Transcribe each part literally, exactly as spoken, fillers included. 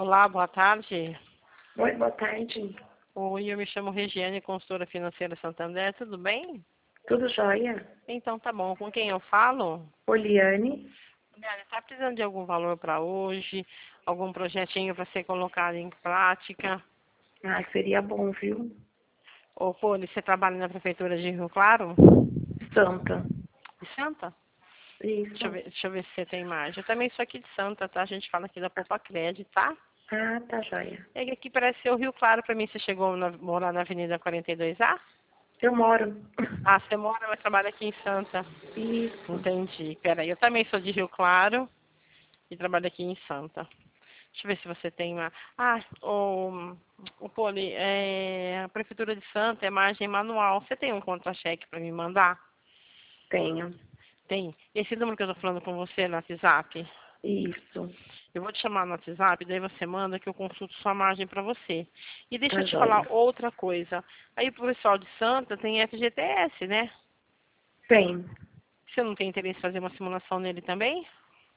Olá, boa tarde. Oi, boa tarde. Oi, eu me chamo Regiane, consultora financeira Santander, tudo bem? Tudo jóia? Então tá bom, com quem eu falo? Poliane? Olha, está precisando de algum valor para hoje? Algum projetinho para ser colocado em prática? Ah, seria bom, viu? Ô, Poli, você trabalha na prefeitura de Rio Claro? Santa. De Santa? Deixa eu Isso. ver, deixa eu ver se você tem imagem. Eu também sou aqui de Santa, tá? A gente fala aqui da Poupa Crédito, tá? Ah, tá jóia. É que aqui parece ser o Rio Claro para mim. Você chegou a morar na Avenida quarenta e dois A? Eu moro. Ah, você mora, mas trabalha aqui em Santa. Isso. Entendi. Peraí, eu também sou de Rio Claro e trabalho aqui em Santa. Deixa eu ver se você tem uma... Ah, o, o Poli, é, a Prefeitura de Santa é margem manual. Você tem um contra-cheque para me mandar? Tenho. Tem. Esse número que eu estou falando com você no WhatsApp? Isso. Eu vou te chamar no WhatsApp, daí você manda que eu consulto sua margem para você. E deixa Tá eu te falar jóia. outra coisa. Aí pro pessoal de Santa tem F G T S, né? Tem. Você não tem interesse em fazer uma simulação nele também?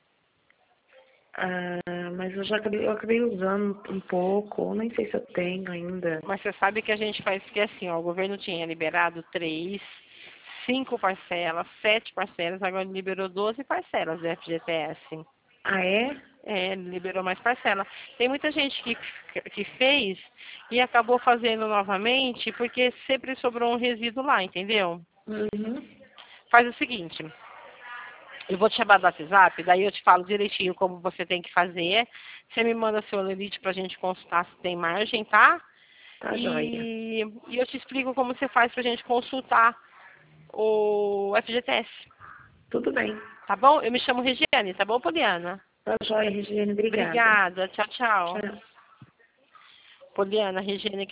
Ah, mas eu já acabei, eu acabei usando um pouco. Nem sei se eu tenho ainda. Mas você sabe que a gente faz que assim, ó, o governo tinha liberado três, cinco parcelas, sete parcelas, agora ele liberou doze parcelas do F G T S. Ah, é? É, ele liberou mais parcela. Tem muita gente que, que fez e acabou fazendo novamente porque sempre sobrou um resíduo lá, entendeu? Uhum. Faz o seguinte, eu vou te chamar do WhatsApp, daí eu te falo direitinho como você tem que fazer. Você me manda seu lerite pra gente consultar se tem margem, tá? Tá jóia. E, e eu te explico como você faz pra gente consultar o F G T S. Tudo bem. Tá bom? Eu me chamo Regiane, tá bom, Poliana? Tá jóia, Regiane. Obrigada. Obrigada. Tchau, tchau. Tchau. Poliana, Regiane